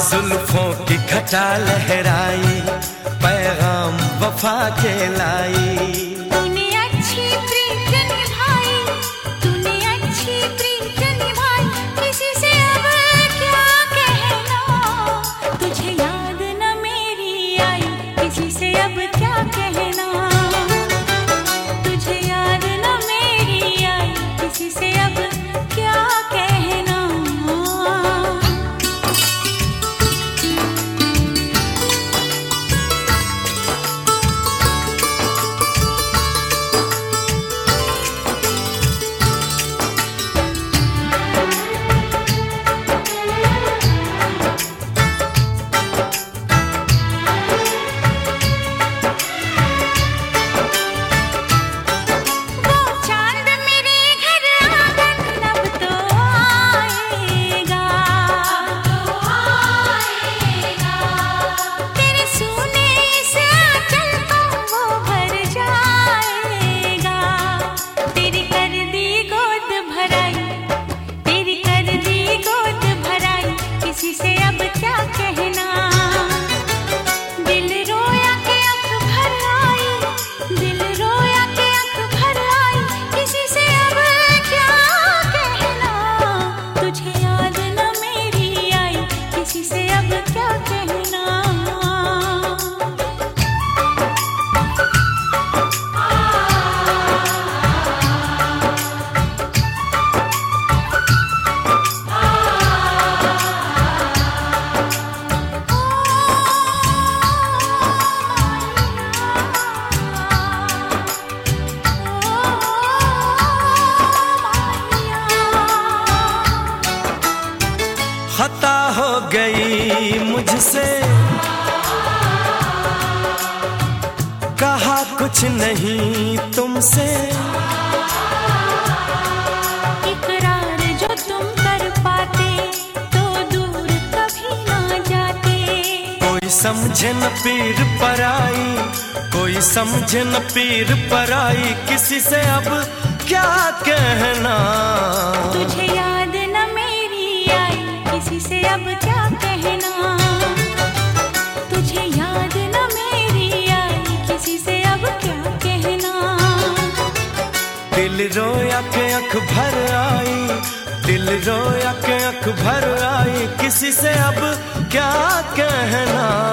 जुल्फों की घटा लहराई, पैगाम वफा के लाई। तूने अच्छी प्रीत निभाई, तूने अच्छी प्रीत निभाई, किसी से अब क्या कहना। तुझे याद न मेरी आई, किसी से अब क्या कहना। तुझे याद न मेरी आई, किसी से अब क्या कहना। खता हो गई मुझसे, कहा कुछ नहीं तुमसे। इकरार जो तुम कर पाते तो दूर कभी ना जाते। कोई समझे न पीर पराई, कोई समझे न पीर पराई, किसी से अब क्या कहना। तुझे याद न मेरी आई, किसी से अब क्या कहना। तुझे याद न मेरी आई, किसी से अब क्या कहना। दिल रोया के आँख भर आई, दिल रोया के आँख भर आई, किसी से अब क्या कहना।